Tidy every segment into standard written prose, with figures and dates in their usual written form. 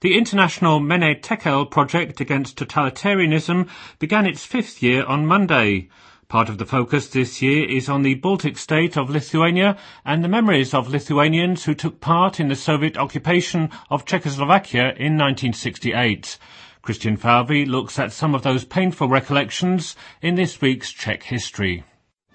The international Mene Tekel project against totalitarianism began its 5th year on Monday. Part of the focus this year is on the Baltic state of Lithuania and the memories of Lithuanians who took part in the Soviet occupation of Czechoslovakia in 1968. Christian Falvey looks at some of those painful recollections in this week's Czech History.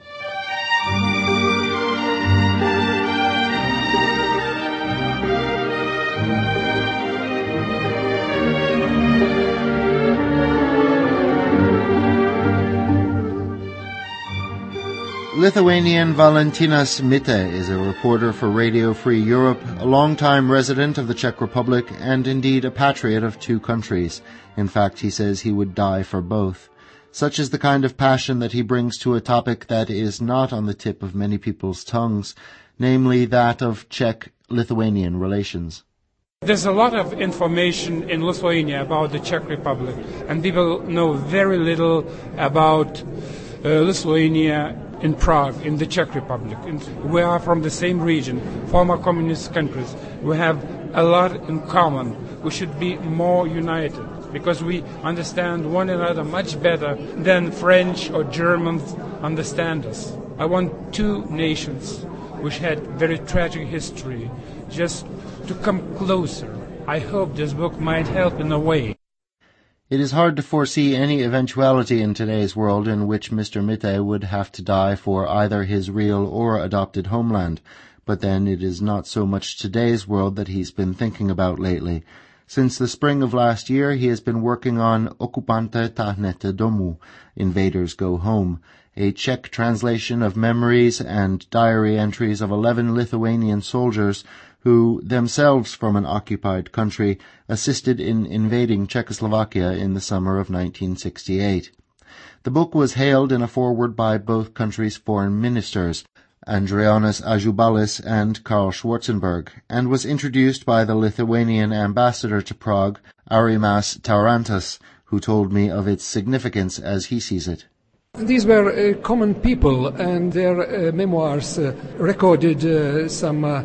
Lithuanian Valentinas Mite is a reporter for Radio Free Europe, a long-time resident of the Czech Republic, and indeed a patriot of two countries. In fact, he says he would die for both. Such is the kind of passion that he brings to a topic that is not on the tip of many people's tongues, namely that of Czech-Lithuanian relations. There's a lot of information in Lithuania about the Czech Republic, and people know very little about Lithuania in Prague, in the Czech Republic. We are from the same region, former communist countries. We have a lot in common. We should be more united because we understand one another much better than French or Germans understand us. I want two nations which had very tragic history just to come closer. I hope this book might help in a way. It is hard to foresee any eventuality in today's world in which Mr. Mite would have to die for either his real or adopted homeland, but then it is not so much today's world that he's been thinking about lately. Since the spring of last year, he has been working on Okupante táhnete domů, Invaders Go Home, a Czech translation of memories and diary entries of 11 Lithuanian soldiers who, themselves from an occupied country, assisted in invading Czechoslovakia in the summer of 1968. The book was hailed in a foreword by both countries' foreign ministers, Andrionas Ažubalis and Karl Schwarzenberg, and was introduced by the Lithuanian ambassador to Prague, Arimas Taurantas, who told me of its significance as he sees it. These were common people, and their memoirs recorded some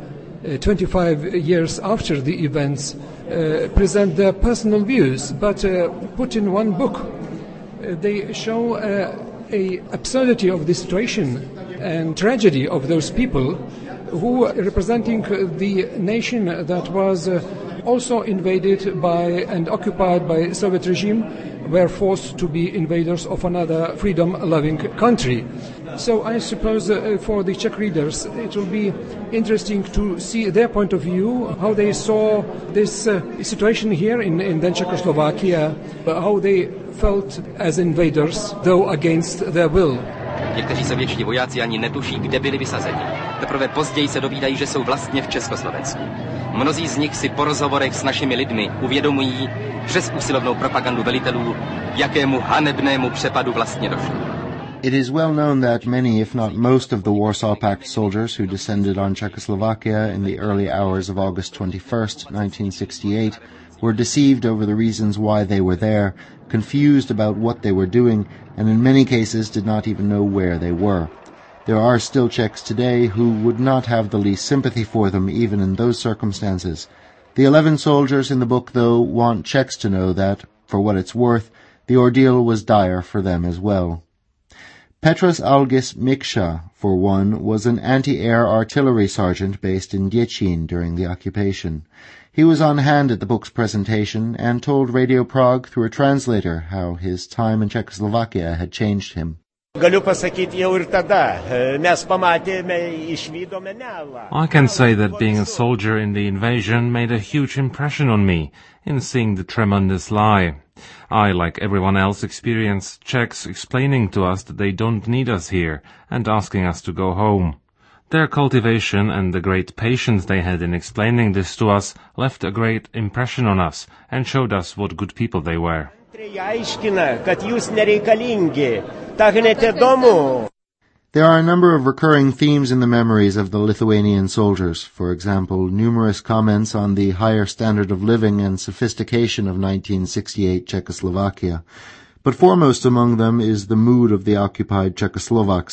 25 years after the events present their personal views, but put in one book. They show a absurdity of the situation and tragedy of those people who, representing the nation that was also invaded by and occupied by Soviet regime, were forced to be invaders of another freedom-loving country. So I suppose for the Czech readers it will be interesting to see their point of view, how they saw this situation here in then Czechoslovakia, how they felt as invaders, though against their will. Někteří sovětští vojáci ani netuší, kde byli vysazeni. Teprve později se dovídají, že jsou vlastně v Československu. Mnozí z nich si po rozhovorech s našimi lidmi uvědomují přes úsilovnou propagandu velitelů, jakému hanebnému přepadu vlastně došlo. It is well known that many, if not most, of the Warsaw Pact soldiers who descended on Czechoslovakia in the early hours of August 21st, 1968, were deceived over the reasons why they were there, confused about what they were doing, and in many cases did not even know where they were. There are still Czechs today who would not have the least sympathy for them even in those circumstances. The 11 soldiers in the book, though, want Czechs to know that, for what it's worth, the ordeal was dire for them as well. Petras Algis Mikša, for one, was an anti-air artillery sergeant based in Děčín during the occupation. He was on hand at the book's presentation and told Radio Prague through a translator how his time in Czechoslovakia had changed him. I can say that being a soldier in the invasion made a huge impression on me in seeing the tremendous lie. I, like everyone else, experienced Czechs explaining to us that they don't need us here and asking us to go home. Their cultivation and the great patience they had in explaining this to us left a great impression on us and showed us what good people they were. There are a number of recurring themes in the memories of the Lithuanian soldiers. For example, numerous comments on the higher standard of living and sophistication of 1968 Czechoslovakia. But foremost among them is the mood of the occupied Czechoslovaks.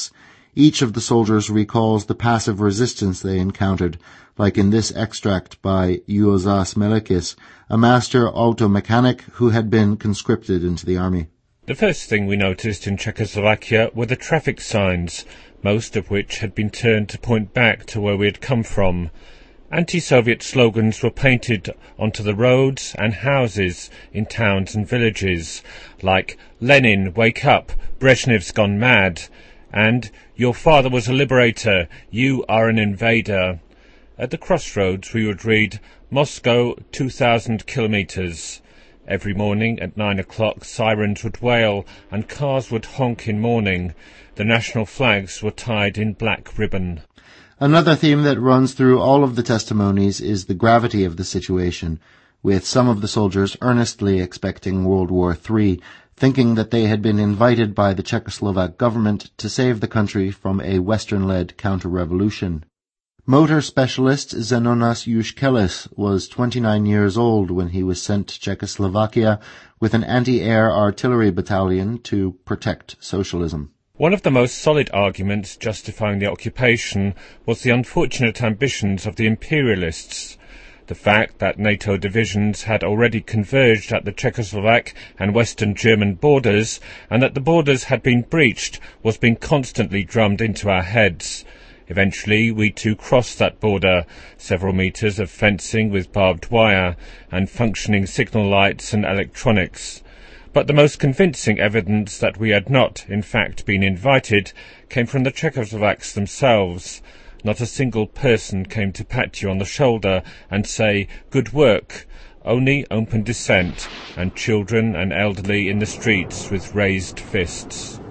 Each of the soldiers recalls the passive resistance they encountered, like in this extract by Iosas Melekis, a master auto-mechanic who had been conscripted into the army. The first thing we noticed in Czechoslovakia were the traffic signs, most of which had been turned to point back to where we had come from. Anti-Soviet slogans were painted onto the roads and houses in towns and villages, like "Lenin, wake up, Brezhnev's gone mad," and "Your father was a liberator, you are an invader." At the crossroads we would read, "Moscow, 2,000 kilometres." Every morning at 9 o'clock sirens would wail and cars would honk in mourning. The national flags were tied in black ribbon. Another theme that runs through all of the testimonies is the gravity of the situation, with some of the soldiers earnestly expecting World War III, thinking that they had been invited by the Czechoslovak government to save the country from a Western-led counter-revolution. Motor specialist Zenonas Yushkelis was 29 years old when he was sent to Czechoslovakia with an anti-air artillery battalion to protect socialism. One of the most solid arguments justifying the occupation was the unfortunate ambitions of the imperialists. The fact that NATO divisions had already converged at the Czechoslovak and Western German borders, and that the borders had been breached, was being constantly drummed into our heads. Eventually we too crossed that border, several metres of fencing with barbed wire, and functioning signal lights and electronics. But the most convincing evidence that we had not, in fact, been invited came from the Czechoslovaks themselves. Not a single person came to pat you on the shoulder and say, "Good work," only open dissent, and children and elderly in the streets with raised fists.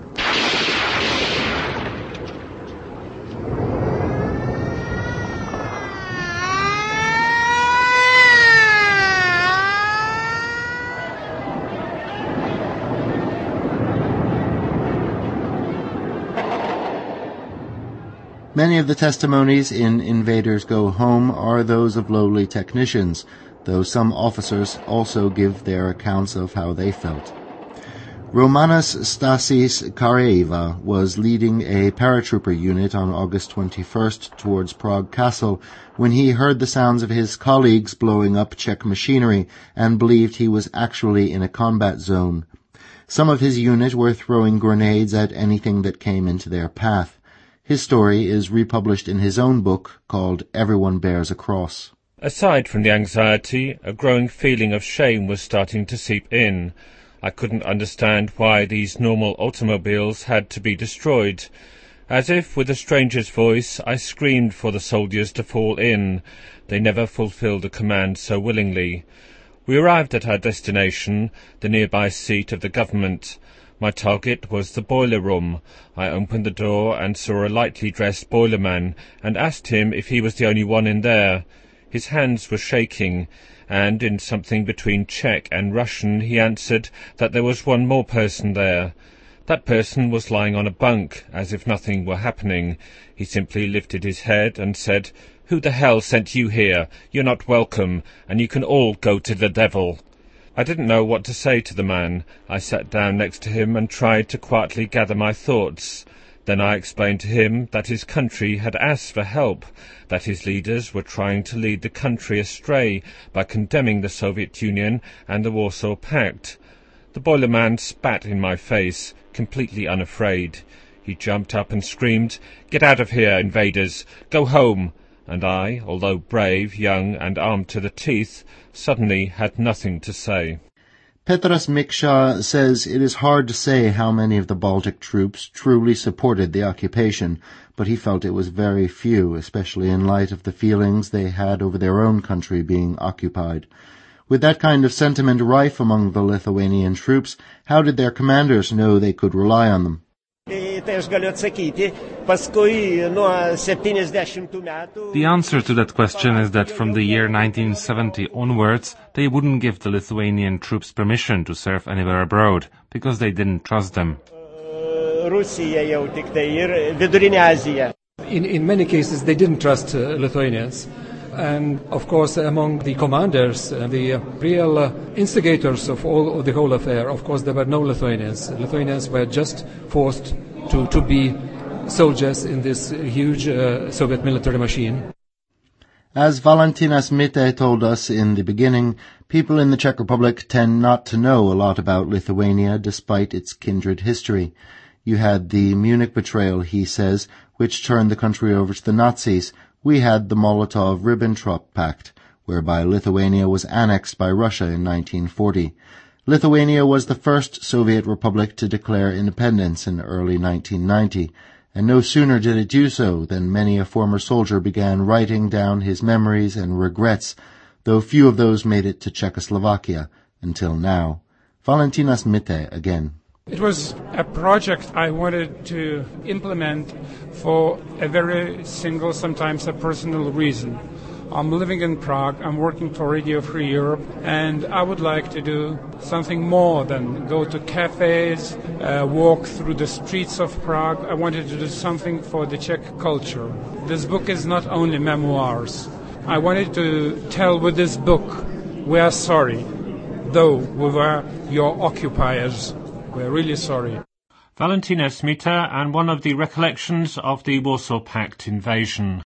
Many of the testimonies in Invaders Go Home are those of lowly technicians, though some officers also give their accounts of how they felt. Romanas Stasis Kareeva was leading a paratrooper unit on August 21st towards Prague Castle when he heard the sounds of his colleagues blowing up Czech machinery and believed he was actually in a combat zone. Some of his unit were throwing grenades at anything that came into their path. His story is republished in his own book called Everyone Bears a Cross. Aside from the anxiety, a growing feeling of shame was starting to seep in. I couldn't understand why these normal automobiles had to be destroyed. As if with a stranger's voice, I screamed for the soldiers to fall in. They never fulfilled a command so willingly. We arrived at our destination, the nearby seat of the government. My target was the boiler room. I opened the door and saw a lightly dressed boilerman and asked him if he was the only one in there. His hands were shaking, and in something between Czech and Russian he answered that there was one more person there. That person was lying on a bunk, as if nothing were happening. He simply lifted his head and said, "Who the hell sent you here? You're not welcome, and you can all go to the devil." I didn't know what to say to the man. I sat down next to him and tried to quietly gather my thoughts. Then I explained to him that his country had asked for help, that his leaders were trying to lead the country astray by condemning the Soviet Union and the Warsaw Pact. The boilerman spat in my face, completely unafraid. He jumped up and screamed, "Get out of here, invaders! Go home!" And I, although brave, young, and armed to the teeth, suddenly had nothing to say. Petras Miksha says it is hard to say how many of the Baltic troops truly supported the occupation, but he felt it was very few, especially in light of the feelings they had over their own country being occupied. With that kind of sentiment rife among the Lithuanian troops, how did their commanders know they could rely on them? The answer to that question is that from the year 1970 onwards, they wouldn't give the Lithuanian troops permission to serve anywhere abroad, because they didn't trust them. In many cases, they didn't trust Lithuanians. And, of course, among the commanders, the real instigators of the whole affair, of course, there were no Lithuanians. Lithuanians were just forced to be soldiers in this huge Soviet military machine. As Valentinas Mitte told us in the beginning, people in the Czech Republic tend not to know a lot about Lithuania despite its kindred history. You had the Munich betrayal, he says, which turned the country over to the Nazis. We had the Molotov-Ribbentrop Pact, whereby Lithuania was annexed by Russia in 1940. Lithuania was the first Soviet republic to declare independence in early 1990, and no sooner did it do so than many a former soldier began writing down his memories and regrets, though few of those made it to Czechoslovakia until now. Valentinas Mitte again. It was a project I wanted to implement for a very single, sometimes a personal reason. I'm living in Prague, I'm working for Radio Free Europe, and I would like to do something more than go to cafes, walk through the streets of Prague. I wanted to do something for the Czech culture. This book is not only memoirs. I wanted to tell with this book, we are sorry, though we were your occupiers. We're really sorry. Valentinas Mitte and one of the recollections of the Warsaw Pact invasion.